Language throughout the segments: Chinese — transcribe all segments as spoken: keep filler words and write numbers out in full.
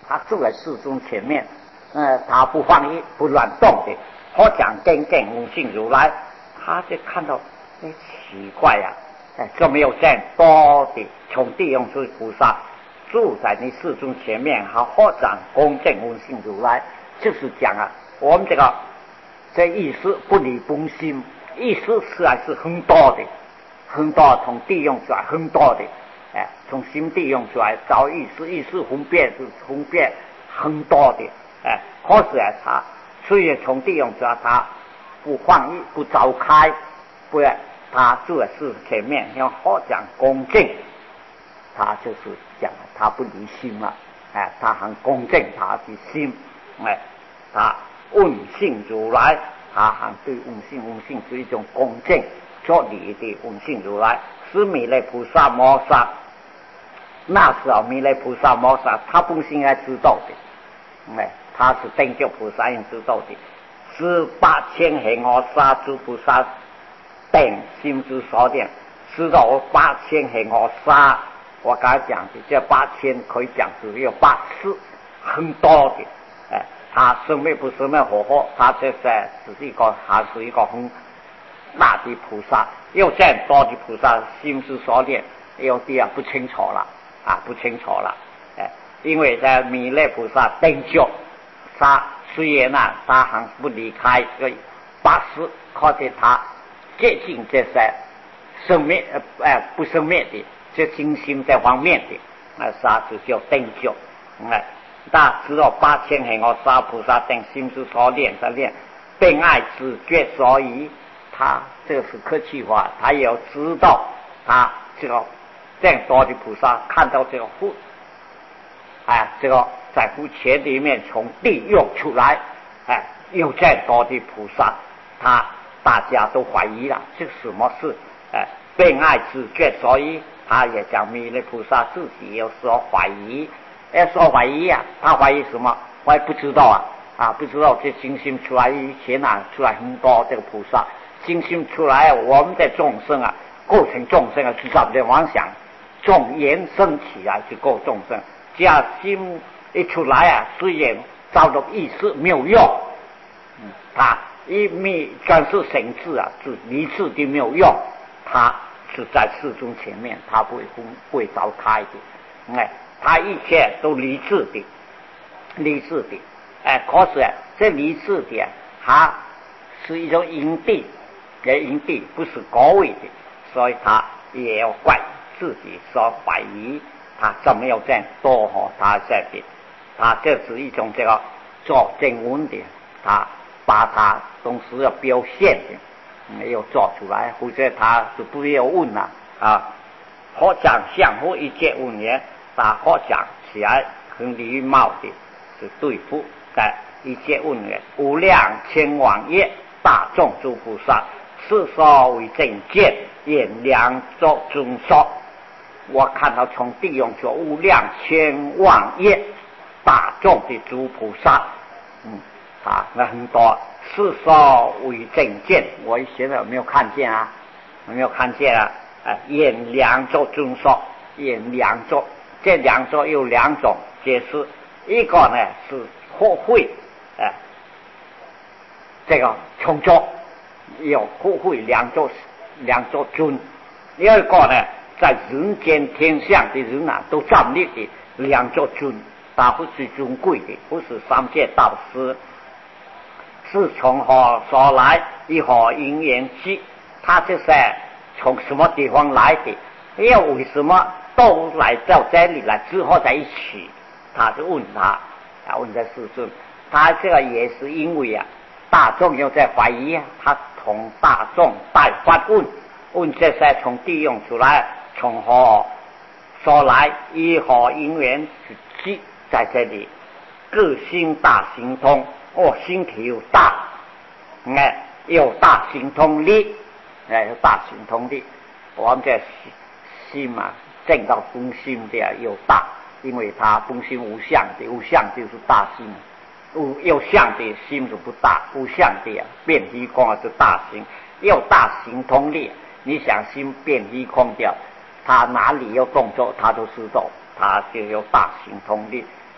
他住在世尊前面，呃，他不放逸不乱动的，好讲根根无性如来，他就看到哎奇怪呀、啊，哎就没有这样多的从地用诸菩萨住在你世尊前面，好好讲恭敬无性如来，就是讲啊，我们这个这意思不离本心，意思实在是很多的，很多从地用出来很多的。哎，从心地用出来找意识，意识分辨是分辨很多的，哎，可是啊，他虽然从地用出来，他不放逸，不召开，不然他住在事前面，要好讲恭敬，他就是讲他不离心了，哎，他很恭敬他的心，哎，他问性如来，他还对问性问性是一种恭敬，作礼的问性如来，是弥勒菩萨摩萨。那时候弥勒菩萨摩萨他本身应该知道的，哎，他是等觉菩萨应知道的，是八千恒河沙诸菩萨等心之所念，知道我八千恒河沙，我刚才讲的这八千可以讲只有八次，很多的，哎，他生灭不生灭火火，他这是只是一个还是一个很大的菩萨，有这样多的菩萨心之所念，有的啊不清楚了。啊，不清楚了，哎，因为在弥勒菩萨等觉，他虽然啊，他还不离开这个八识，可是他接近这些生灭呃哎不生灭的这精心这方面的，那啥就叫等觉，哎，他知道八千恒河沙菩萨等心之所念在念，并爱知觉所以，他这是客气话，他也要知道他这个。这样多的菩萨看到这个父，哎，这个在父前里面从地涌出来，哎，有这样多的菩萨，他大家都怀疑了，这什么事？哎，被爱知觉，所以他也讲弥勒菩萨自己有所怀疑，哎，说怀疑啊，他怀疑什么？我也不知道啊，啊，不知道这星星出来以前啊，出来很多这个菩萨，星星出来，我们的众生啊，构成众生啊，至少的妄想。众延伸起来去够众生，这样心一出来啊，虽然造作意识没有用，嗯，他一密专是神智啊，是理智的没有用，他是在世尊前面，他不会不会召开的，哎，他一切都理智的，理智的，哎，可是啊，这理智的啊，它是一种因地，也因地不是高位的，所以他也要怪。自己所怀疑，他怎么有这样多哈？他这边，他这是一种这个做正文的，他把他东西要表现的没有做出来，或者他就不要问了啊。好讲相互一切问言，他好讲起来很礼貌的，是对付在一切问言，无量千万业大众诸菩萨，世所为正见，演良作尊说。我看到从地用出无量千万业大众的诸菩萨，嗯，啊，那很多世所为正见，我现在有没有看见啊？有没有看见啊？啊，演两作尊说，演两作，这两作有两种解释，一个呢是或会，哎、啊，这个重作有或会两作两作尊，第二个呢。在人间天下的人啊，都站立的两座尊，他不是尊贵的，不是三界导师，是从何所来，以何因缘起？他就是从什么地方来的？又为什么都来到这里来之后在一起？他就问他，他问这世尊，他这个也是因为啊，大众又在怀疑啊，他同大众代发问，问这些从地用出来。从何所来，以何因缘起？在这里各心大行通，哦，心体又大，哎，有大行通力，哎，有大行通力。我们这心嘛，正到本心的又大，因为它本心无相的，无相就是大心，无有相的心就不大，无相的啊，变虚空啊，就大心，有大行通力。你想心变虚空掉。他哪里有动作，他都知道，他就有大行通力。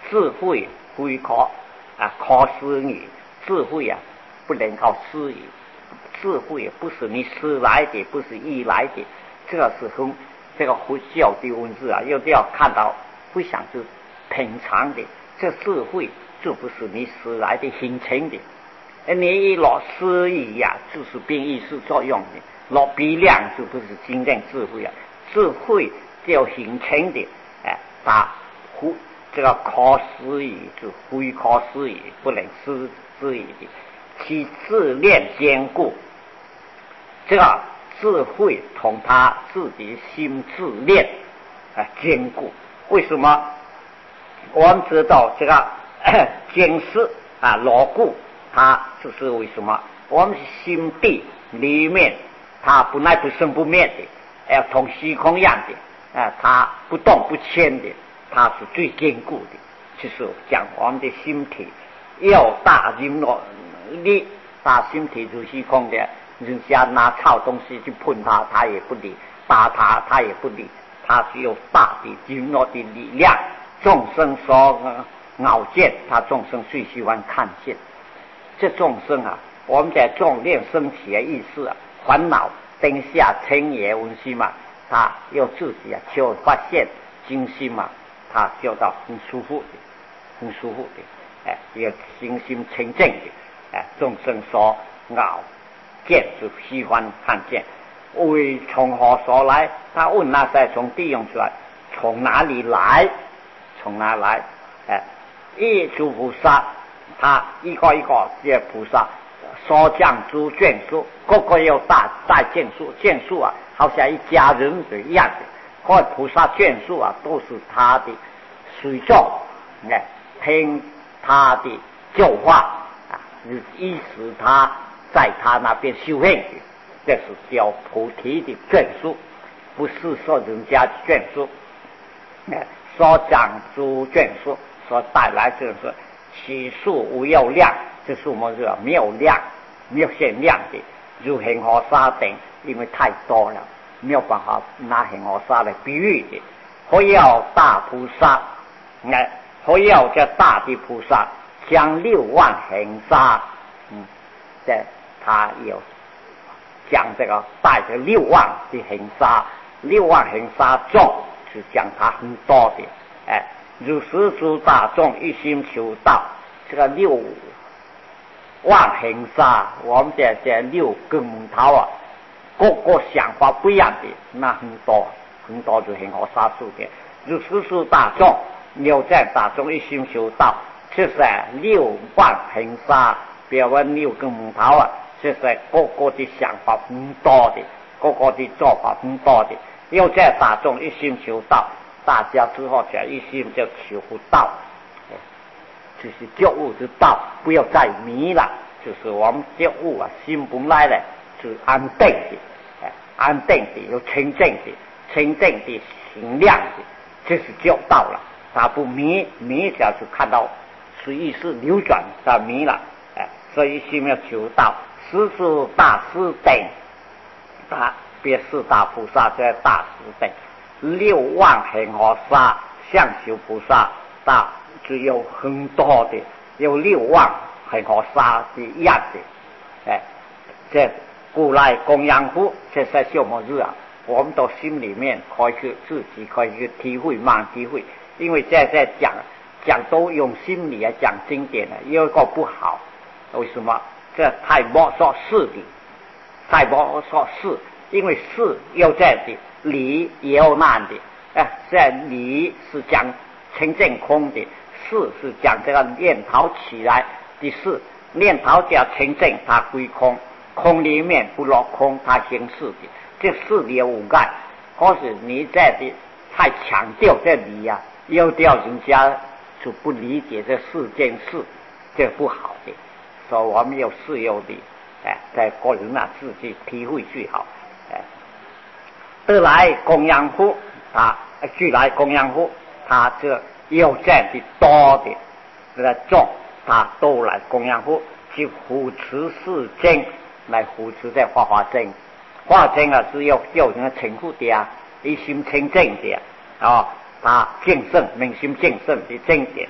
智慧非可啊可思议，智慧啊不能靠思议，智慧不是你思来的，不是意来的，这个是从这个佛教的文字啊，又要看到非常之平常的，这智慧就不是你思来的形成的。你一落思意呀、啊，就是变意识作用的，落比量就不是真正智慧啊。智慧就形成的，哎，它不这个可思议就非可思议，不能思思议的，其自恋坚固。这个智慧同他自己心自恋啊坚固。为什么？我们知道这个坚实啊牢固。它就是为什么我们心地里面它不来不生不灭的，要同虚空一样的啊，它不动不迁的，它是最坚固的。就是讲我们的心体要大经络力，大心体如虚空的，人家拿臭东西去碰它，它也不理；打它，它也不理。它是有大的经络的力量，众生所咬见，它众生最喜欢看见。这众生啊，我们在众念升起的意识啊，烦恼灯下尘也温馨嘛，他要自己啊就发现精心嘛，他就到很舒服的，很舒服的，哎，要心心清净的，哎，众生所咬见就喜欢看见，为从何所来？他问那些从地涌出来，从哪里来？从哪来？哎，一诸菩萨。他一个一个这些菩萨所降诸眷属，个个有大大眷属，眷属啊，好像一家人一样的。或菩萨眷属啊，都是他的随众，哎，听他的教化啊，依使他在他那边修行的，这是叫菩提的眷属，不是说人家的眷属。哎，所降诸眷属所带来这是。其数无有量，这是我们说没有量，没有限量的，如恒河沙等，因为太多了，没有办法拿恒河沙来比喻的。或要大菩萨，哎，或要这大的菩萨将六万恒沙，嗯，这他有讲这个带着六万的恒沙，六万恒沙众是讲他很多的，哎。如十诸大众一心求道，这个六万恒沙，我们这这六根木头啊，各个想法不一样的，那很多很多就恒河沙数的。如十诸大众，六在大众一心求道，就是六万恒沙，别问六根木头啊，就是各个的想法很多的，各个的做法很多的，又在大众一心求道。大家之后讲一心就求道，就是觉悟之道，不要再迷了。就是我们觉悟啊，心本来呢是安定的，哎，安定的有清净的，清净的行量的，这是觉道了。他不迷，迷下就看到是意识流转，他迷了，哎，所以心要求道。十诸大师等，大别四大菩萨在大师等。六万恒河沙相修菩萨大只有很多的，有六万恒河沙的样的，哎，这古来供养佛，这在修末日啊，我们到心里面可以去自己可以去体会慢体会，因为在在讲讲都用心理来讲经典的，有一个不好，为什么？这太没说事的，太没说事，因为事又在的。理也有难的，哎，这理是讲清净空的，事是讲这个念头起来的事，念头叫清净，它归空，空里面不落空，它行事的，这事里有五盖。可是你在的太强调这理呀、啊，又掉人家就不理解这四件事，这不好的。所以我们有事有理，哎，在个人啊自己体会最好，哎。得来供养佛，他俱来供养佛，他这有这样的多的这个众，他都来供养佛，去扶持世经来扶持这花花经，花经啊是要叫人家称呼的啊，一心清净的啊，他敬圣明心敬圣的经典，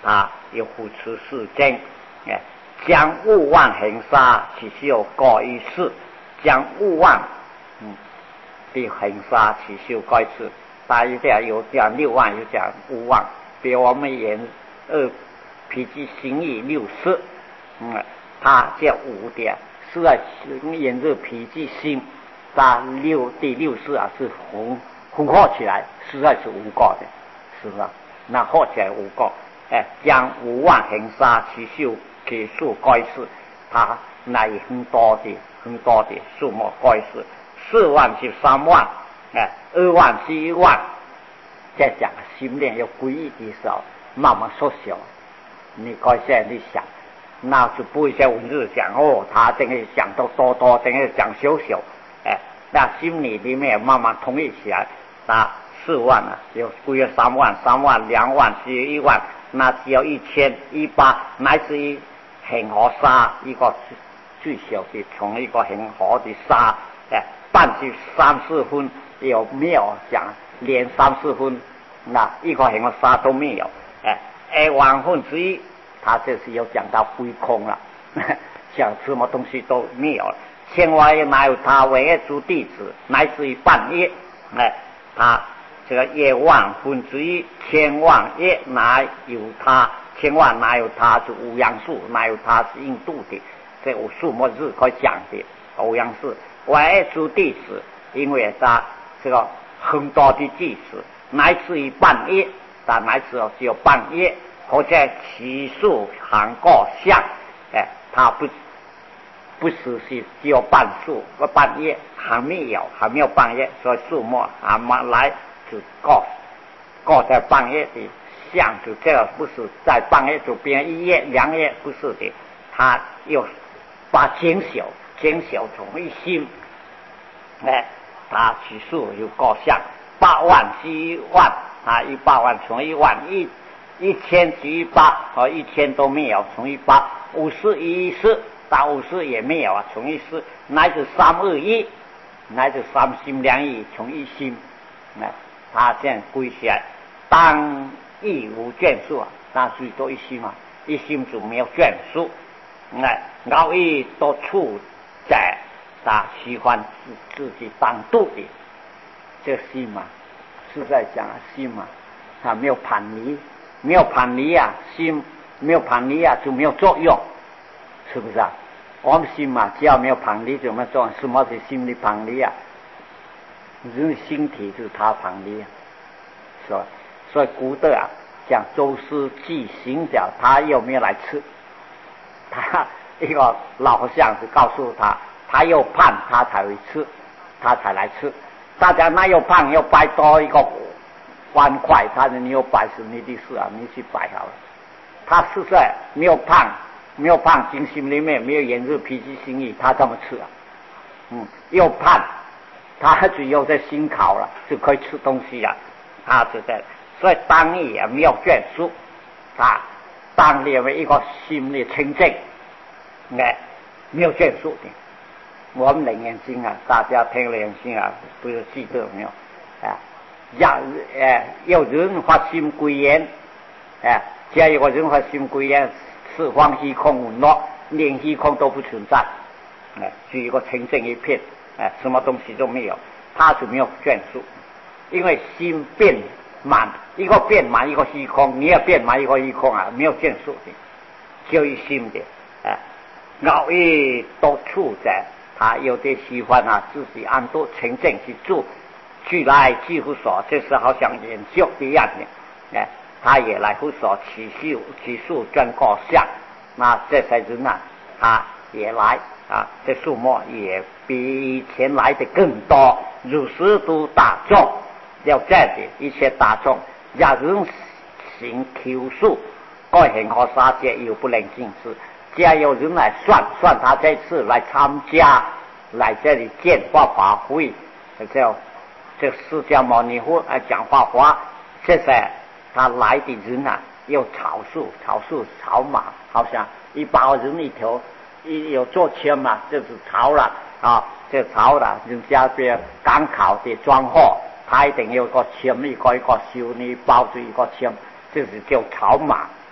他要扶持世间，哎，将五万恒沙其修各一次，将五万嗯的恒沙其修各一次，他有讲有讲六万，有讲五万，比我们言二脾气心意六四，嗯，他这五点是在沿着脾气心，他六第六四啊是混混合起来，实在是五个的，是吧？那合起来五个，哎，将五万恒沙其修其数各一次，他那也很多的很多的数目各一次，四万是三万，哎，二万是一万，再讲心念要归一的时候，慢慢缩小。你可以现在去想，那就不会像文字讲哦，他这个想到多多，这个讲小小，哎，那心里里面慢慢统一起来，那四万啊，有归了三万，三万两万是一万，那只有一千一百，乃至于恒河沙一个最小的，从一个恒河的沙，哎，半去三四分有没有讲连三四分，那一个恒河沙都没有，哎。哎，万分之一，他这是有讲到归空了，想什么东西都没有了。千万也哪有他唯一诸弟子，乃至于半夜，哎，他这个一万分之一，千万也哪有他，千万哪有他是无阳数，哪有他是印度的，这无数末日可以讲的无阳数，唯一诸弟子，因为他这个很多的弟子，乃至于半夜。但乃至只有半夜，或者其数含过相，哎，他不不是是只有半数和半夜，还没有还没有半夜，所以数目还没来就过过在半夜的相，就这个不是在半夜就变一夜两夜，不是的，他又把减小减小从一心，哎，他其数有过相，八万是一万。啊，一百万从一万，一一千是一百，和一千都没有，从一百五十一十到五十也没有啊，从一十乃至三二一，乃至三心两意，从一心，那他这样归起来，当亦无眷属啊，那所以都一心嘛，一心就没有眷属，哎，熬一多处在他喜欢自自己当度的这心嘛。是在讲心嘛，啊，没有叛离，没有叛离啊，心没有叛离啊，就没有作用，是不是啊？我们心嘛，只要没有叛离就没有作用。什么是心理叛离啊？人心体就是他叛离啊，是吧？所以古德啊，讲周师祭行者，他有没有来吃？他一个老相是告诉他，他又胖，他才会吃，他才来吃。大家那又胖又摆多一个碗筷，他说你又摆是你的事啊，你去摆好了。他实在没有胖，没有胖，精心里面没有炎热脾气心意，他怎么吃啊？嗯，又胖，他就又在心考了，就可以吃东西啊。他就在，所以当你也没有眷属，啊，当你为一个心里清净，哎，没有眷属的。我们楞严经啊，大家听楞严经啊，不是记得没有？啊，要呃有人发心归元，哎，只要有个人发心归元，四方虚空无落，连虚空都不存在，哎，是一个清净一片，哎，什么东西都没有，他就没有眷属，因为心变满，一个变满一个虚空，你也变满一个虚空啊，没有眷属的，就一心的，哎，熬一多处在。他有的喜欢啊，自己安度清净去住，俱来俱乎所，这是好像研究一样的，哎，他也来乎所起数起数专过相，那这些人呢，他也来啊，这数目也比以前来的更多，如是都大众，要这样的一些大众，要人行求数，该行和杀戒又不能尽知。只要有人来算算他这次来参加来这里见法法会，这这释迦牟尼佛来讲法华，这些他来的人啊，有草树草树草马，好像一百个人里头一有做签嘛，就是草了啊，这草了，人家这刚考的装货，他一定有个签，一个一个修呢包住一个签，这是叫草马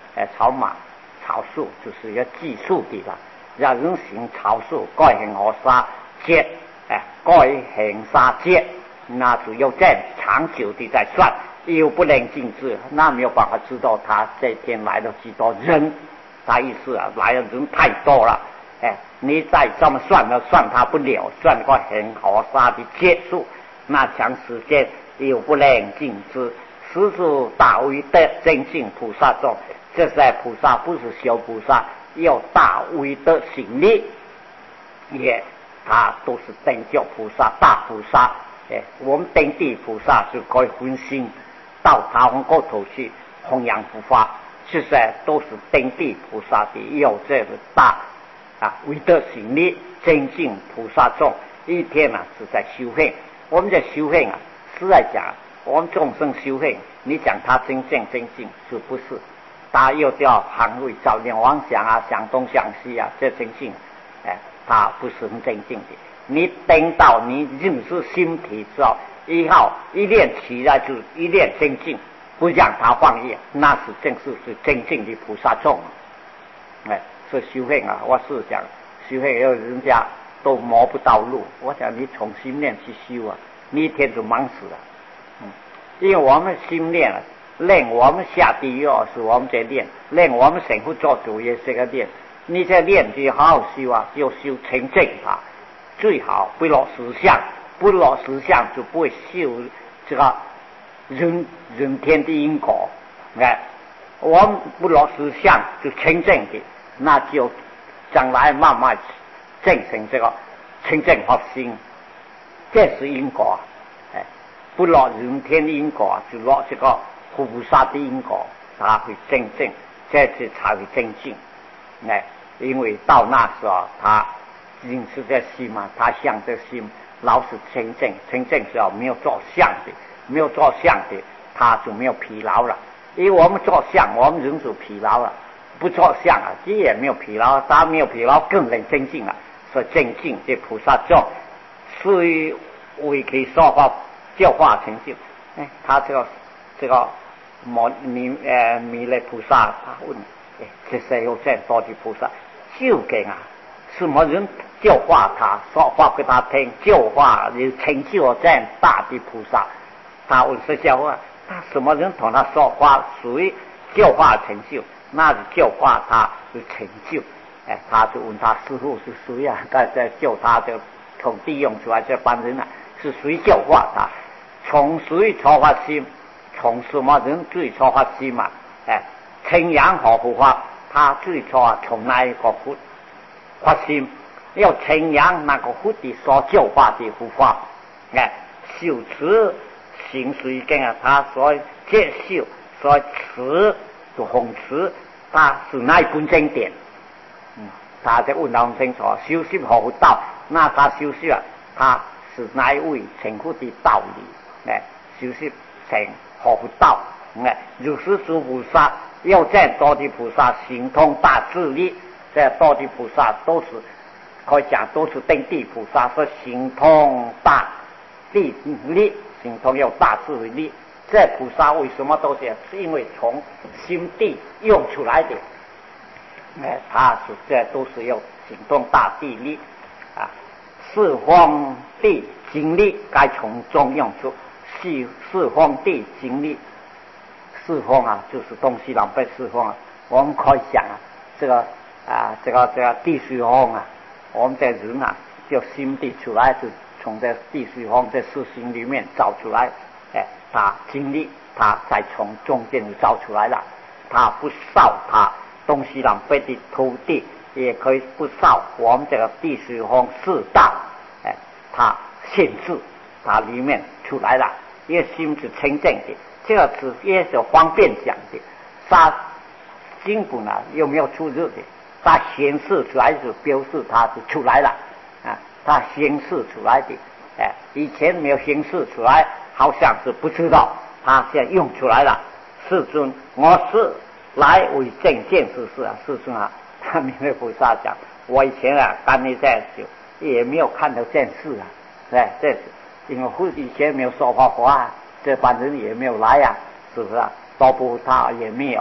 呃草马草树，就是一个技术的啦。要人行草树，改行河沙节，哎，改行沙节，那只有这样长久的在算，又不能禁止，那没有办法知道他这天来了几多人。他意思啊，来的人太多了，哎，你再这么算呢，算他不了，算个很河沙的结束，那长时间又不能禁止。实是大威德真正菩萨中，这些菩萨不是小菩萨，有大威德行力，也他都是等觉菩萨、大菩萨。哎，我们登地菩萨是可以分心到他方国土去弘扬佛法，这些都是登地菩萨的有这个大啊威德行力。真正菩萨中一天啊是在修行，我们在修行啊，实在讲。我们众生修行，你讲他真正真正是不是？他又叫行为照念妄想啊，想东想西啊，这真正，哎，他不是很真正的。你等到你认识心体之后，以后一念起来就一念真正，不让他放逸，那是正是是真正的菩萨众。哎，是修行啊，我是讲修行，有人家都摸不到路，我想你从心念去修啊，你一天就忙死了。因为我们心练了，练我们下地狱是我们在练，练我们神父做主也是个练。你在练就好好修啊，要修成正法，最好不落实相，不落实相就不会修这个人人天的因果。哎，我们不落实相就成正的，那就将来慢慢证成这个成正法心，这是因果。不落人天的因果，就落这个菩萨的因果，他会真正，这次才会真正。哎，因为到那时候，他认识这心嘛，他想这心，老是真正，真正时候没有做相的，没有做相的，他就没有疲劳了。因为我们做相，我们人就疲劳了；不做相啊，这也没有疲劳，他没有疲劳，更能真正了。所以真正这菩萨众，是于为可以说法。教化成就，哎，他这个这个弥弥呃弥勒菩萨，他问，哎，这些有这样多的菩萨，究竟啊，什么人教化他，说话给他听，教化有成就这样大的菩萨，他问释迦佛，他什么人同他说话，属于教化成就，那是教化他的成就，哎，他就问他师父是谁啊？在在救他这个从地用出来这帮人啊，是谁教化他？从谁出发心？从什么人最出发心嘛？哎，称扬和护法，他最初啊从那一个佛发心，要称扬那个佛的所教化的护法，哎，修持行水根啊，他所接受所持的弘持，他是那一本经典。嗯，他在问得很清楚，修习和护道，那他修习啊，他是哪一位成佛的道理？哎，就是成合不道，哎，如是诸菩萨，要这样多的菩萨行通大智力，这多的菩萨都是可以讲都是登地菩萨，说行通大地力，行通有大智力。这菩萨为什么都这样？是因为从心地用出来的，哎，他是这都是要行通大地力啊，四方地经力该从中用出。四四方地经历，四方啊，就是东西南北四方啊。我们可以想啊，这个啊，这个这个地水风啊，我们这人啊，就心地出来，就从这地水风这四心里面找出来，哎，他经历，他再从中间就找出来了。他不少他东西南北的土地，也可以不少我们这个地水风四大，哎，他限制，它里面出来了。也心是清净的，这个是也是方便讲的。它经本啊又没有出入的，它显示出来就表示它就出来了啊，它显示出来的，哎，以前没有显示出来，好像是不知道，它现在用出来了。世尊，我是来为证见识事啊，世尊啊，他弥勒菩萨讲，我以前啊干你在久也没有看到见识啊，哎，这是。因为以前没有说法法啊，这帮人也没有来啊，是不是啊？说不他也没有啊，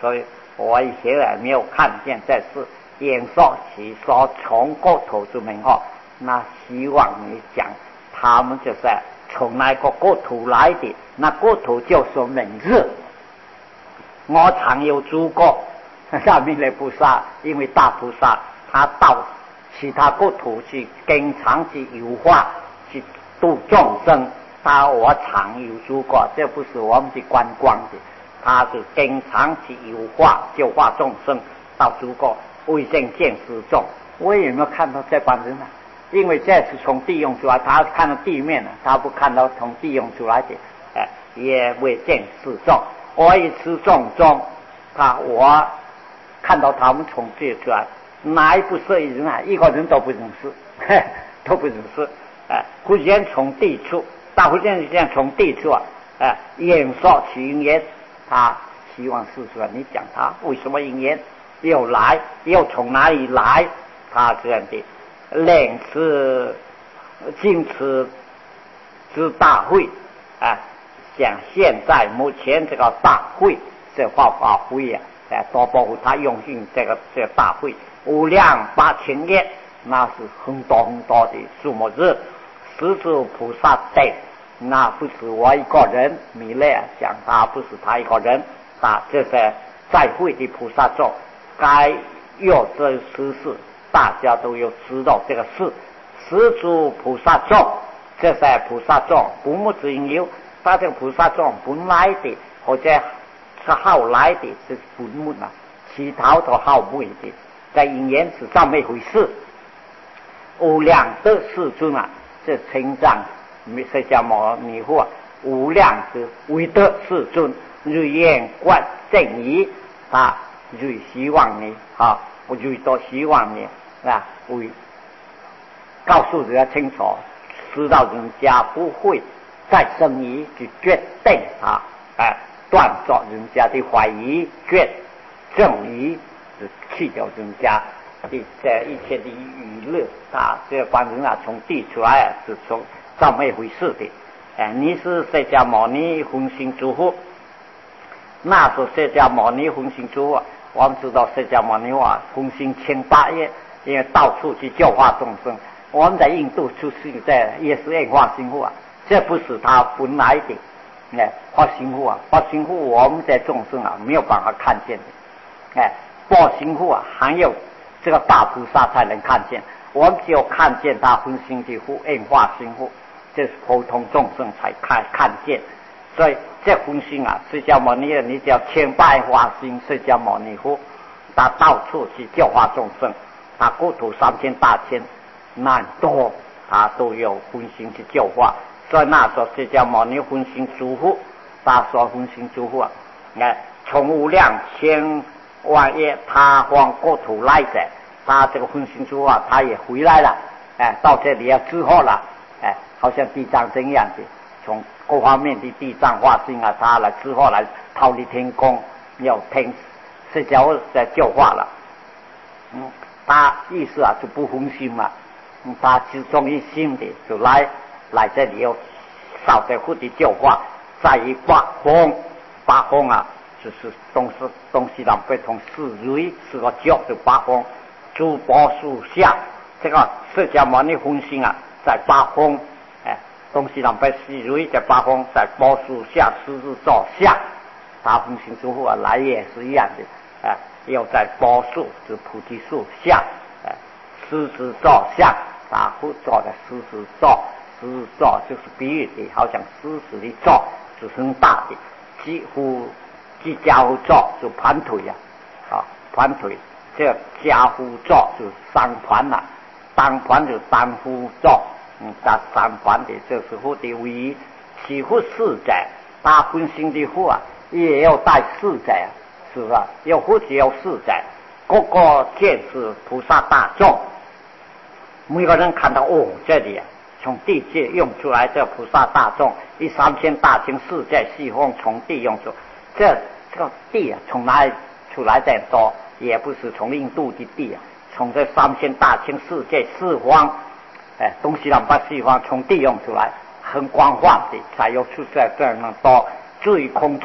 所以我以前也没有看见这事。演说其说从国土之名号，那希望你讲他们就是从那个国土来的，那国土就是名字。我常有诸过大弥勒菩萨，因为大菩萨他到其他国土去经常去游化去度众生，他我常有诸过，这不是我们的观光的，他是经常去游化救化众生到诸国为见见识众。我有没有看到这帮人呢？因为这是从地用出来，他看到地面了，他不看到从地用出来的，哎，也为见识众。我一次众中，他我看到他们从这出来，哪一不是人啊？一个人都不认识，嘿，都不认识。哎，忽然从地处，大忽然间从地处啊，哎，演说其因缘，他希望是说你讲他为什么因缘又来，又从哪里来？他这样的令此今此之大会啊。像现在目前这个大会，这法法会啊，在多保护他用尽这个这个大会，无量八千亿，那是很多很多的数目字。十住菩萨等，那不是我一个人，弥勒讲他不是他一个人，啊，这些在会的菩萨众，该有这实事，大家都有知道这个事。十住菩萨众，这些菩萨众不目之因由。他这个菩萨众本来的或者是后来的是本目啊，其他都后尾的，在因缘是这么一回事。无量的世尊啊，这称赞释迦牟尼佛啊，无量的为德世尊，日言观正义啊，日希望你啊，我日都希望你啊，为告诉人家清楚，知道人家不会再生疑去决定他，哎，断绝人家的怀疑，决正疑是去掉人家的这一切的娱乐。他这帮人啊，从地出来啊，是从这么一回事的。哎，你是释迦牟尼分心诸佛，那时释迦牟尼分心诸佛，我们知道释迦牟尼啊，分心千八亿，因为到处去教化众生。我们在印度就是在也是演化心佛啊。这不是他本来的，哎，发心护啊，发心护我们在众生啊没有办法看见的，哎，发心护啊，还有这个大菩萨才能看见，我们只有看见他分心的护，演化心护，这是普通众生才看看见，所以这分心啊，释迦牟尼，你只要千百化心，释迦牟尼佛，他到处去教化众生，他国土三千大千，难多他都有分心去教化。所以那时候释迦牟尼分心诸佛，他说分心诸佛啊，哎，从无量千万亿他方国土来者，他这个分心诸佛啊，他也回来了，哎，到这里要之后了，哎，好像地藏这样的，从各方面的地藏化身啊，他来之后来逃离天宫，要听释迦佛在教化了，嗯，他意思啊就不分心了，嗯，他集中一心的就来。来这里要少在佛的教化，在于八风，八风啊，就是东西东西南北同四瑞是个教的八风，诸宝树下，这个释迦牟尼分心啊，在八风，哎，东西南北四瑞在八风，在宝树下狮子座下，他分心之后啊，来也是一样的，哎，要在宝树是菩提树下，哎，狮子座下，他会坐在狮子座。狮子座就是比喻的，好像狮子的座是很大的，几乎即家伙座就盘腿呀、啊，啊盘腿，这个家伙座就是三盘呐、啊，单盘就单夫座，嗯，打三盘的这是佛的唯一，其佛四者，大分心的佛啊，也要带四者，是不是？要佛只有四者，各个见识菩萨大众，每个人看到哦，这里啊。从地界用出来，这菩萨大众一三千大千世界四方从地用出，这这个地啊，从哪里出来的多？也不是从印度的地啊，从这三千大千世界四方，哎，东西南北四方从地用出来，很广泛的才有出在这样多。至于空中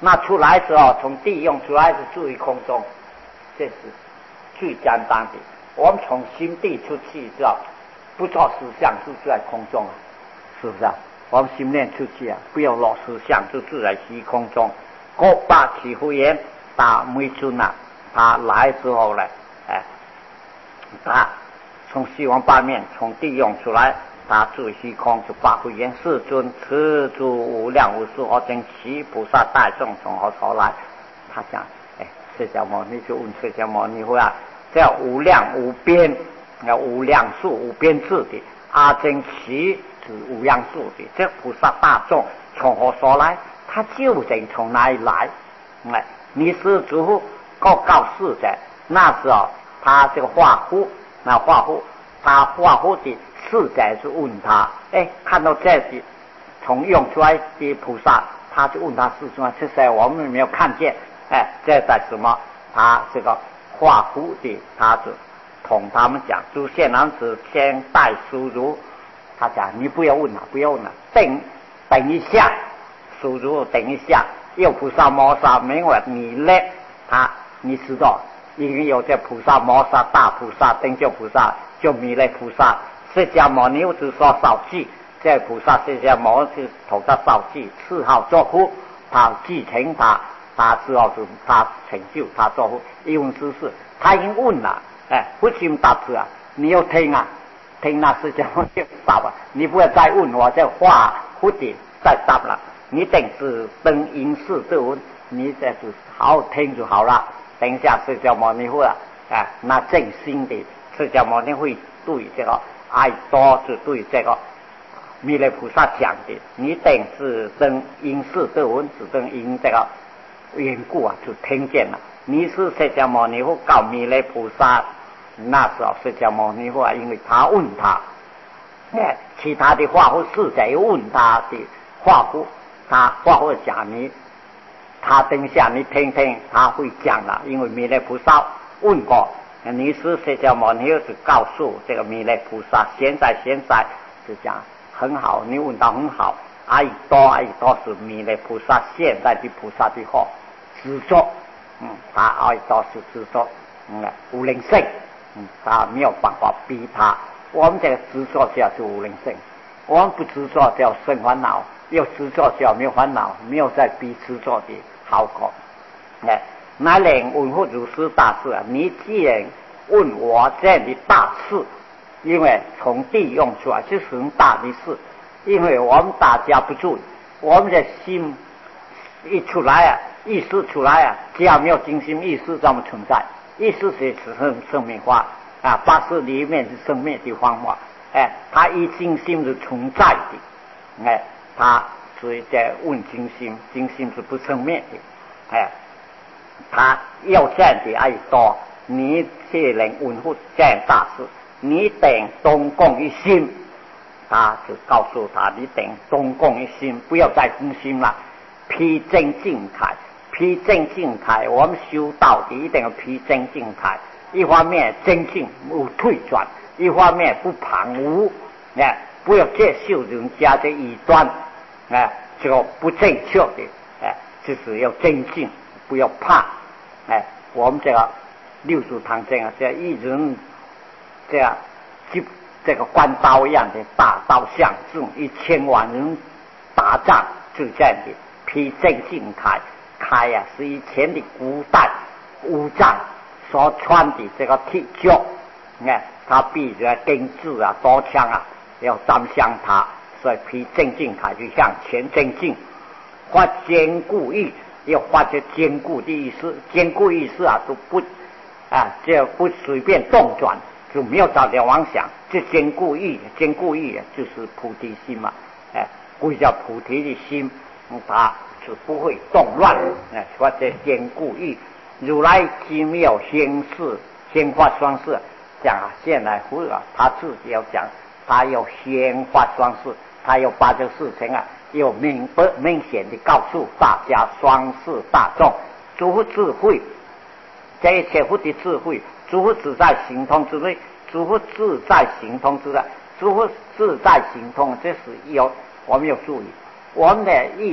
那出来之后，从地用出来是注意空中，这是最简单的。我们从心地出去之后，不做思想就在空中啊，是不是啊？我们心念出去啊，不要落思想，就住在虚空中。各八起福言，打每尊啊，他来之后呢，哎，他从西方八面从地用出来，他住虚空就八福言世尊，此诸无量无数而真其菩萨大众从何处来？他讲，哎，释迦牟尼就问释迦牟尼佛啊，这无量无边，那无量数无边智的阿僧祇是无量数的这菩萨大众从何所来？他究竟从哪里来？哎，你是诸佛告告示的，那时候他这个化夫，那化夫他化夫的侍者就问他，哎，看到这些从用出来的菩萨，他就问他是什么？这些我们没有看见，哎，这在什么？他这个化夫的，他就同他们讲，诸贤男子先代书如，他讲你不要问了，不要问了，等等一下，书如等一下，有菩萨摩萨没我你嘞，他你知道，因为有这菩萨摩萨大菩萨等觉菩萨，就弥勒菩萨，释迦牟尼就说少记，这菩萨释迦牟尼头他少记，四号作夫，他继承他，他之后是他成就他作夫，一问知识，他已经问了。哎，不行答字啊！你要听啊，听那释迦牟尼答啊！你不要再问我这话，不得再答了。你等是等因事的问，你这是好好听就好了。等一下释迦牟尼佛啊，哎，那正心的释迦牟尼会对这个爱多是对这个弥勒菩萨讲的。你等是等因事的问，是等因这个缘故啊，就听见了。你是释迦牟尼佛告弥勒菩萨。那时候释迦牟尼佛啊，因为他问他，哎，其他的化夫侍者又问他的化夫，他化夫讲你，他等下你听听，他会讲了，因为弥勒菩萨问过，你是释迦牟尼佛就告诉这个弥勒菩萨，现在现在就讲很好，你问到很好，阿逸多阿逸多是弥勒菩萨现在的菩萨的话执着，嗯，他阿逸多是执着，嗯，无灵性。嗯，他没有办法逼他。我们这个执着叫做无灵性，我们不执着叫生烦恼，有执着叫没有烦恼，没有在逼执着的好果。哎，那连问佛如是大事啊，你既然问我这样的大事，因为从地用出来是很大的事，因为我们大家不注意，我们的心一出来啊，意识出来啊，只要没有精心意识这么存在。意识是生生命化啊，八识里面是生命的方法，哎，它一精心是存在的，哎，它所以在问精心，精心是不生灭的，哎，他要这样的爱多，你这人问护这样大事，你等东共一心，他就告诉他，你等东共一心，不要再分心了，披真净凯。披正净态，我们修道的一定要披正净态。一方面真净无退转，一方面不旁骛，哎，不要接受人家的异端，哎，这个不正确的，哎，就是要真净，不要怕，哎，我们这个六祖堂这样，这样一人这样就这个关刀一样的大刀向众一千万人打仗，就这样的披正净态。开呀、啊，是以前的古代武将所穿的这个铁甲，你看他必须要钉子啊、刀枪啊，要沾向他，所以披正净铠就向前正进，发坚固意，要发这坚固的意思，坚固意思啊都不啊，这不随便动转，就没有着了妄想，这坚固意，坚固意就是菩提心嘛，哎，归叫菩提的心，他。是不会动乱，哎，或者坚固意。如来奇妙先世，先发双世，讲啊，现来佛啊，他自己要讲，他要先发双世，他要把这事情啊，有明白明显的告诉大家，双世大众，诸佛智慧，这一切佛的智慧，诸佛自在行通之内，诸佛自在行通之内，诸佛自在行通，这是有我们要注意，我们的意思。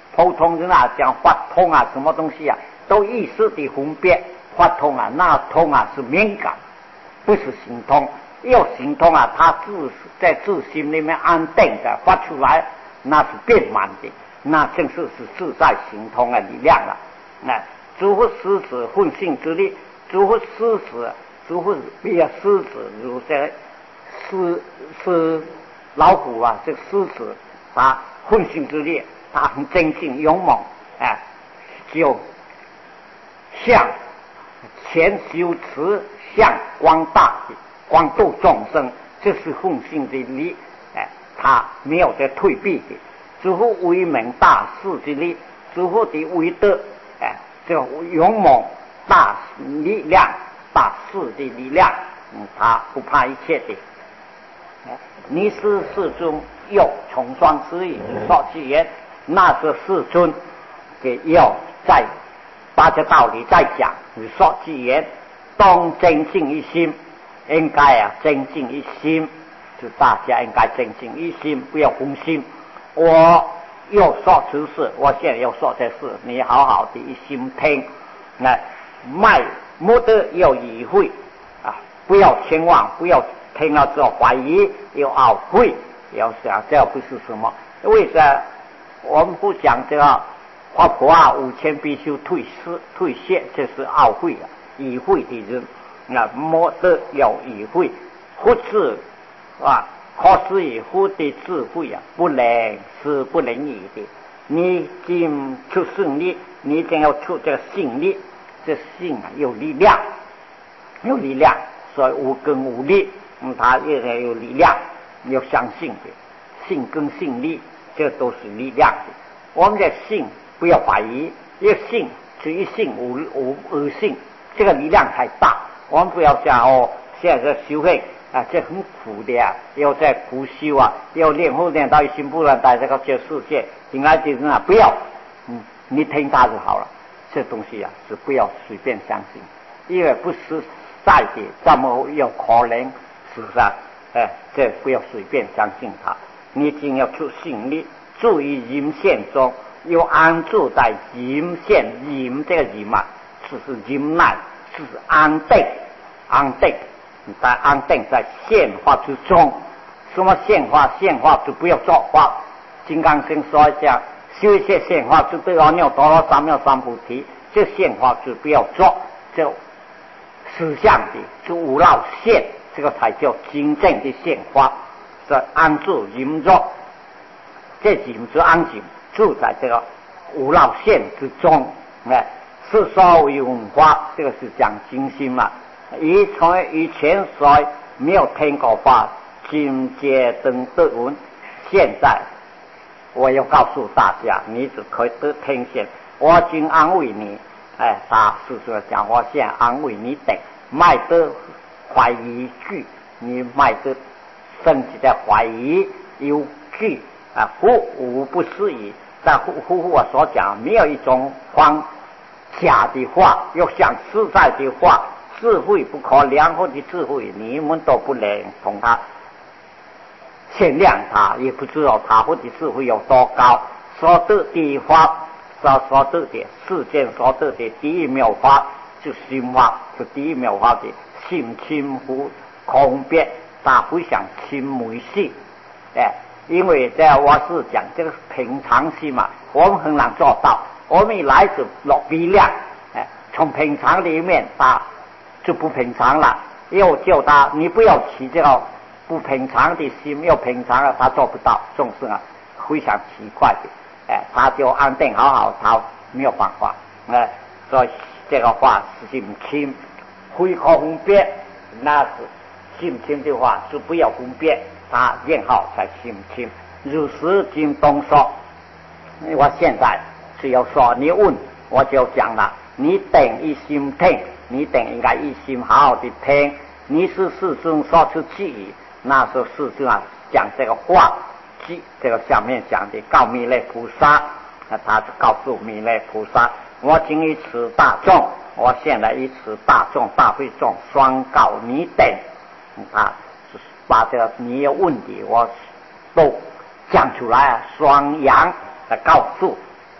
普通人啊讲发通啊，什么东西啊，都意识的分辨。发通啊，那通啊是敏感，不是行通。要行通啊，他自在自心里面安定的发出来，那是变满的，那正是是自在行通的力量了。那诸乎狮子混性之力，诸乎狮子，诸乎比啊狮子，如这狮狮老虎啊，这狮子它混性之力，它很精进勇猛，哎，就像前修持向光大光度众生，这是混性之力，哎，他没有在退避的。诸乎威猛大士之力，诸乎的威德，哎，这个勇猛大力量、大士的力量，嗯，他不怕一切的。哎，你是世尊又重双之意说其言，那是世尊给要在把这道理再讲。你说其言，当精进一心，应该啊精进一心，就大家应该精进一心，不要分心。我又说此事，我现在又说这事，你好好的一心听，那卖莫得要理会啊，不要千万不要听了之后怀疑，又懊悔，要想这不是什么？为什么我们不讲这个？花婆啊，五千必须退失退谢，这是懊悔啊，疑悔的人，那莫得要疑悔，或是啊，可是以后的智慧啊，不能是不能移的。你今出胜利，你一定要出这个信力，这信啊有力量，有力量，所以无根无力，嗯，它也有力量，你要相信的，信跟信力，这都是力量的。我们的信。不要怀疑，一信只一信无无二信，这个力量太大。我们不要想哦，现在修行啊，这很苦的呀、啊，要在苦修啊，要练后练到一心不乱，在这个这世界，应该的人啊，不要，嗯，你听他就好了。这东西啊，是不要随便相信，因为不实在的，这么有可能，是不是啊？哎，这不要随便相信他，你一定要出信力，注意阴线中。又安住在阴线，阴这个阴啊，就是阴耐，是安定，安定，在安定在现化之中。什么现化？现化就不要作化。金刚经说一下，修一些现化就对阿耨多罗三藐三菩提，这现化就不要做，就实相的，就无漏现，这个才叫真正的现化。是安住阴中，这阴就安静。住在这个无漏现之中，哎，是所谓文化，这个是讲精心嘛。以从以前所没有听过话，今皆登得闻。现在我要告诉大家，你只可以得听见。我今安慰你，哎，他是说讲，我现在安慰你等，卖得怀疑句，你卖得升级的怀疑有句啊，不无不是矣。在呼呼我所讲，没有一种方假的话，要想实在的话，智慧不可量化的智慧，你们都不能从他限量他，也不知道他或者智慧有多高。所得的法，所所得的世间所得的第一妙法，就心法，是第一妙法的心清乎空别，他不想亲没性，哎。因为在我是讲这个平常心嘛，我们很难做到。我们来自落力量，哎，从平常里面他就不平常了，又叫他你不要起这个不平常的心，又平常了，他做不到。众生啊，非常奇怪的，哎，他就安定好好，他没有办法，哎，所以这个话是心轻，非可分别，那是心轻的话就不要分别。他念好才心清，如实经东说。我现在只要说你问，我就讲了，你等一心听，你等应该一心好好的听。你是世尊说出记忆，那时候世尊啊讲这个话，记这个下面讲的告弥勒菩萨，那他就告诉弥勒菩萨，我今于此大众，我现在于此大众大会众双告你等，啊。把这个你有问题我都讲出来啊，双扬来告诉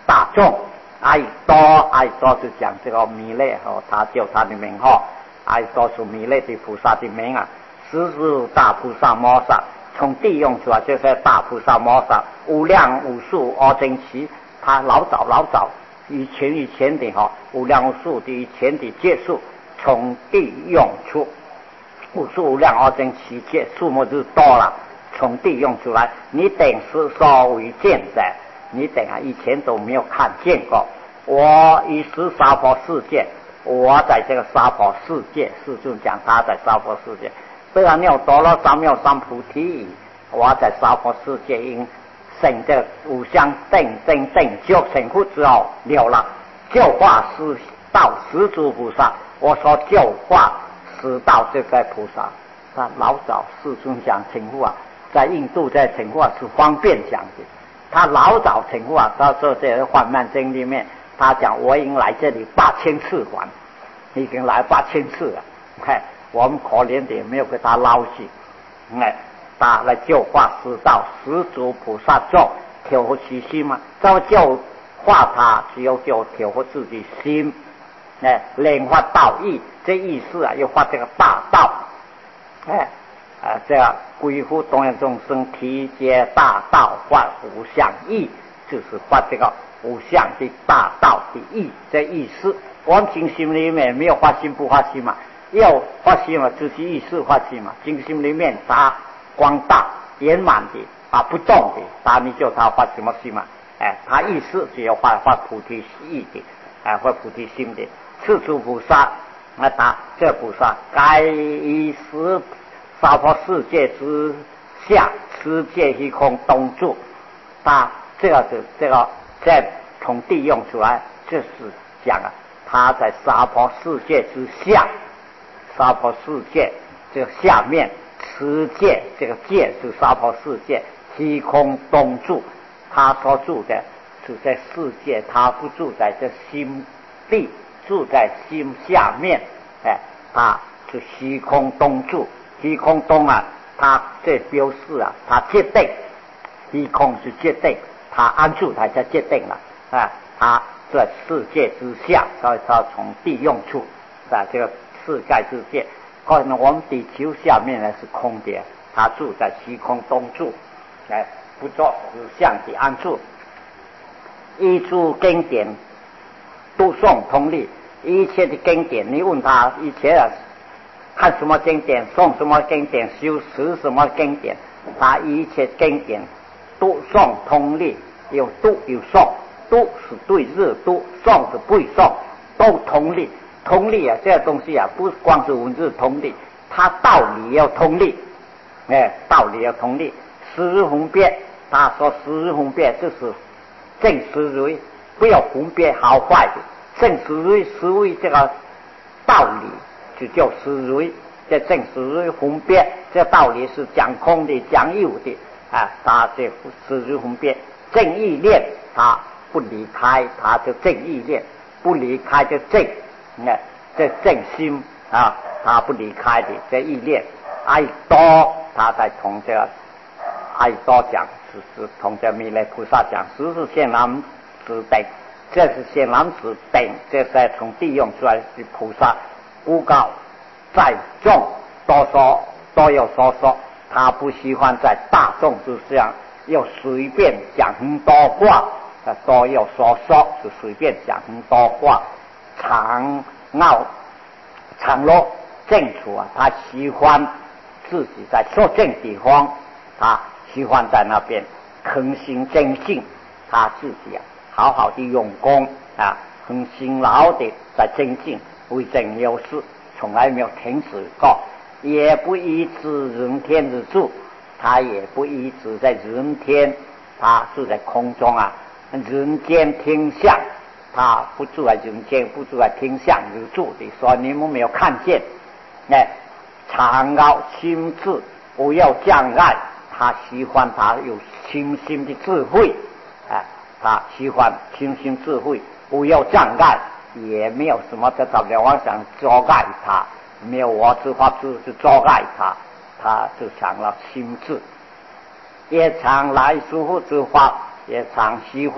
大众。阿逸多，阿逸多是讲这个弥勒哦，他叫他的名号。阿逸多是弥勒的菩萨的名啊。十是大菩萨摩萨，从地用出来就是大菩萨摩萨，无量无数阿僧祇，他老早老早以前以前的哈，无量无数的以前的界数，从地用出，无数无量阿僧祇界数目就多了，从地用出来，你等是所为见者。你等啊，以前都没有看见过。我于是娑婆世界，我在这个娑婆世界，世尊讲他在娑婆世界，虽然没有多了三藐三菩提，我在娑婆世界因生这五相定真正觉成佛之后了了，教化十道十诸菩萨，我说教化十道这个菩萨，他老早世尊讲成佛啊，在印度在成佛啊是方便讲的。他老早成佛啊，他说这个《幻曼经》里面，他讲我已经来这里八千次还，已经来八千次了。哎，我们可怜的也没有给他捞去，哎，他来教化十道十诸菩萨众，调伏其心嘛。怎么教化他？只有就调伏自己心，哎，莲花道义，这意思啊，要发这个大道，哎。啊，这样归乎东洋众生，体解大道，发无相义，就是发这个无相的大道的义，这意思。我们经心里面没有发心不发心嘛，要发心嘛，自己意识发心嘛。经心里面它光大圆满的，啊不动的，它你叫它发什么心嘛？哎，它意识只要发发菩提意的，哎，发菩提心的。次诸菩萨，那他这菩萨该以十。娑婆世界之下，世界虚空东住，他这个是这个在从地用出来，就是讲啊，他在娑婆世界之下，娑婆世界这个下面，世界这个界是娑婆世界，虚空东住，他所住的是在世界，他不住在这心地，住在心下面，哎，他是虚空东住。虚空东啊，它这标示啊，它界定，虚空是界定，它安住，它才界定了啊。它在世界之下，所以它从地用处，在这个世界之界。可能我们地球下面呢是空的，它住在虚空东住，哎，不做实相的安住。依诸经典，读诵通力，一切的经典，你问他一切啊。看什么经典，诵什么经典，修持什么经典，他一切经典读诵通力，有读有诵，读是对日读，诵是背诵，都通力。通力啊，这个东西啊，不光是文字通力，它道理要通力，哎，道理要通力。十日分别，他说十日分别就是正实为，不要分别好坏的，正实为实为这个道理。就叫实瑞，这正实瑞分别，这道理是讲空的，讲有的啊。他这实瑞分别，正意念，他不离开，他就正意念，不离开就正，那这正心啊，他不离开的这意念。爱多，他在同这个爱多讲，是是同这弥勒菩萨讲，十是现南之等，这是现南之等，这是从地用出来的菩萨。不高在众，多说多有所说，他不喜欢在大众之上又随便讲很多话，多有所说就随便讲很多话，常闹常落正处啊，他喜欢自己在说正地方，他喜欢在那边恒心精进，他自己啊好好的用功啊，很辛劳的在精进。为正有事，从来没有停止过，也不依止人天之住，他也不依止在人天，他住在空中啊，人间天象，他不住在人间，不住在天象之住的，所以你们没有看见。哎，常高心智，不要障碍，他喜欢他有清新的智慧，哎，他喜欢清新智慧，不要障碍。也没有什么在大了妄想障碍他，没有我之法之去障碍他，他就成了心智。也常来舒服之法，也常喜欢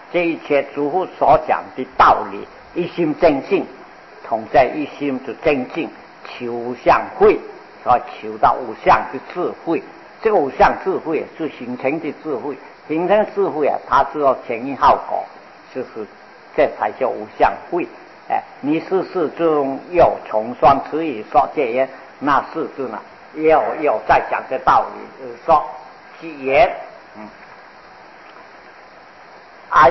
这一切诸佛所讲的道理，一心正信，同在一心就正信，求相慧，所以求到无相的智慧。这个无相智慧是形成的智慧，形成智慧啊，它知道前因后果，就是这才叫无相慧。哎，你世世中有重双词语所戒言，那世尊呢又又在讲这道理，说即言，嗯，阿姨，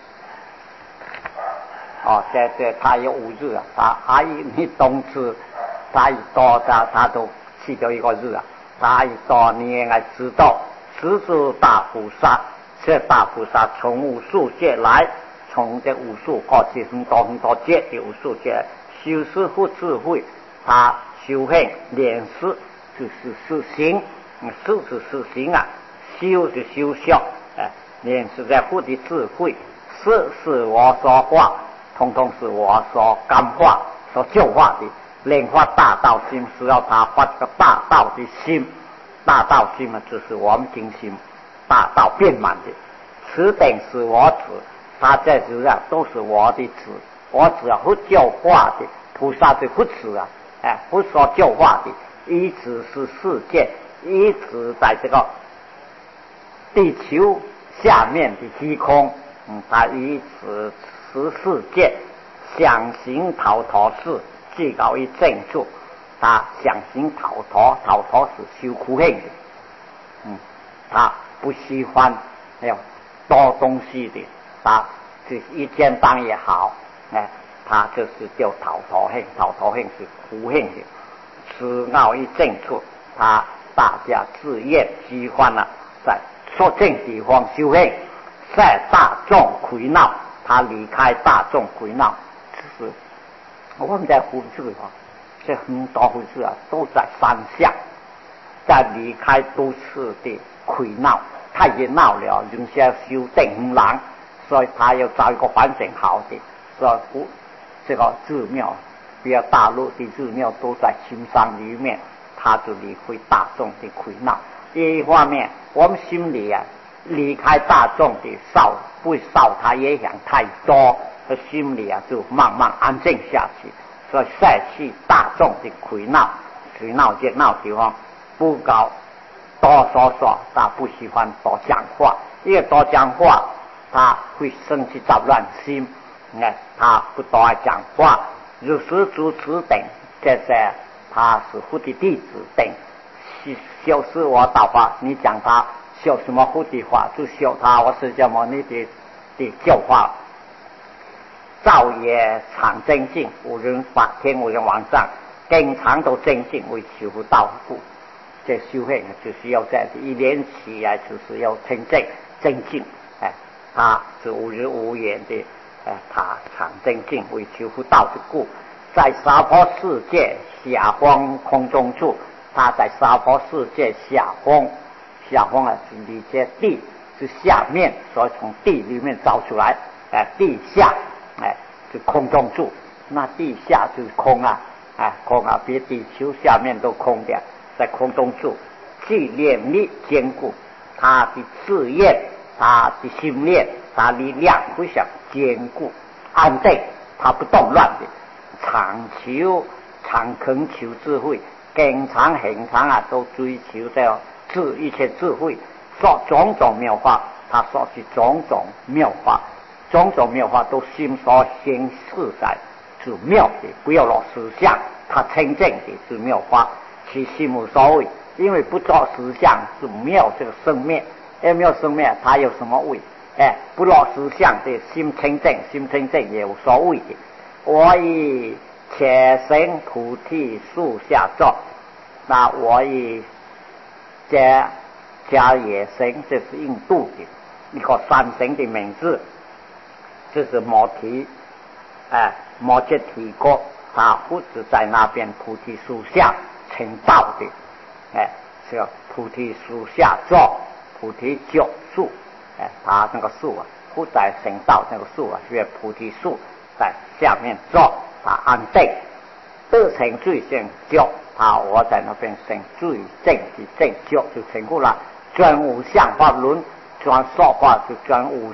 哦，这这他有五日啊，他阿姨你懂字，他一多他他都去掉一个日啊。他一多你应该知道，十是大菩萨，这大菩萨从无数界来，从这无数过去很多很多界的无数界修师傅智慧，他修行练识就是实行，实是实行啊，修是修效，哎，练是在护的智慧，是是我所化，通通是我所感化所教化的。莲花大道心是要他发这个大道的心，大道心嘛，就是我们精心大道变满的。此等是我子，他在世上都是我的子，我子啊，不教化的菩萨的不子啊，哎，不所教化的，一直是世界，一直在这个地球下面的虚空，嗯，他一直是世界，想行逃脱事。最高一正处，他想行逃脱，逃脱是修苦行的，嗯，他不喜欢还有多东西的，他是一件当也好，哎，他就是叫逃脱行，逃脱行是苦行的，此高一正处，他大家自愿喜欢了，在说正地方修行，在大众苦恼，他离开大众苦恼，就是。我们在胡志啊，这很多胡志啊，都在山下，在离开都市的苦恼，太热闹了，人家修定很难，所以他要找一个环境好的，所以胡这个寺庙，比较大陆的寺庙都在青山里面，他就离开大众的苦恼。一方面，我们心里啊，离开大众的少，不少他也想太多。他心里啊就慢慢安静下去，所以舍弃大众的苦恼，苦闹热闹地方不搞多说说，他不喜欢多讲话，因为多讲话他会生起杂乱心，哎，他不多爱讲话。如是诸此等，这些他是佛的弟子等，修是我道法，你讲他修什么佛的法，就修他我释迦牟尼的的教法。造业常增进，无人法天，无人往上，经常都增进为修福道故。这修行就是要在一年起来，就是要成正增进，哎，他是无日无言的，哎，他常增进为修福道之故。在娑婆世界下方空中处，他在娑婆世界下方，下方啊是离这地是下面，所以从地里面找出来，哎，地下。哎，是空中住，那地下就是空啊，哎，空啊，比地球下面都空的，在空中住，纪念力坚固，他的志愿，他的心念，他力量非常坚固安定，他不动乱的，常求常恳求智慧，经常恒常啊都追求这智一切智慧，说种种妙法，他说是种种妙法。种种妙法都心所显示在是妙的，不要落实相，它清净的是妙法，其心无所谓，因为不做实相是妙这个生灭，哎，没有生灭，它有什么谓？哎，不落实相的心清净，心清净也无所谓的。我以且生菩提树下坐，那我以迦迦也生，这是印度的一个山神的名字。这是摩提，哎，摩羯提国，他不是在那边菩提树下成道的，哎，是菩提树下坐，菩提九树，哎，他那个树啊，不在成道那个树啊，是菩提树在下面坐，他安定，得成最胜觉，他我在那边成最正的正觉就成功了，专无相法论，专说法就专无上。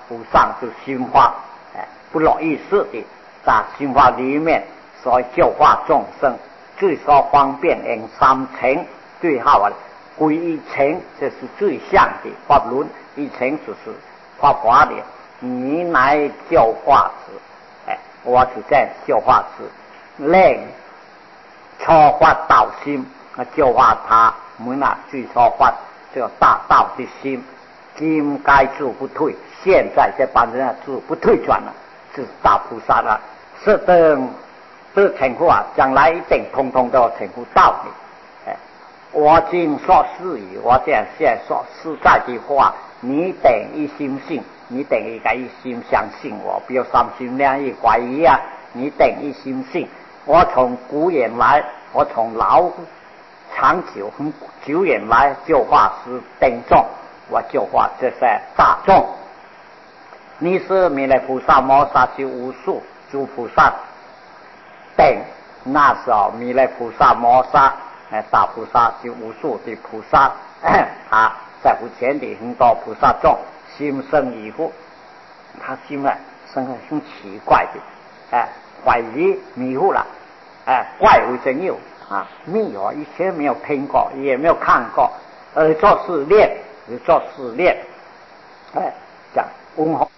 补上就心法，哎，不容易事的，在心法里面所以教化众生，最说方便因三乘，最好啊，归一乘，这是最像的法轮，一乘就是法华的，你来教化子，哎，我是在教化子，令超发道心，教化他们啊，最超发这个大道的心。应该自不退，现在这帮人啊，自不退转了，是大菩萨了。是等这成佛啊，将来一定通通都成佛道的。哎，我今说是语，我这样现在说实在的话，你等一心信，你等一个一心相信我，不要三心两意怀疑啊！你等一心信，我从古远来，我从老长久很久远来就化师等众。我就话这些大众，你是弥勒菩萨、摩萨是无数诸菩萨等，那时候弥勒菩萨、摩萨、哎大菩萨是无数的菩萨，他在乎前的很多菩萨众心生疑惑，他心啊生很奇怪的，哎怀疑迷糊了，哎怪为真有啊，没有以前没有听过，也没有看过，而做试炼。做试炼，哎，讲问候。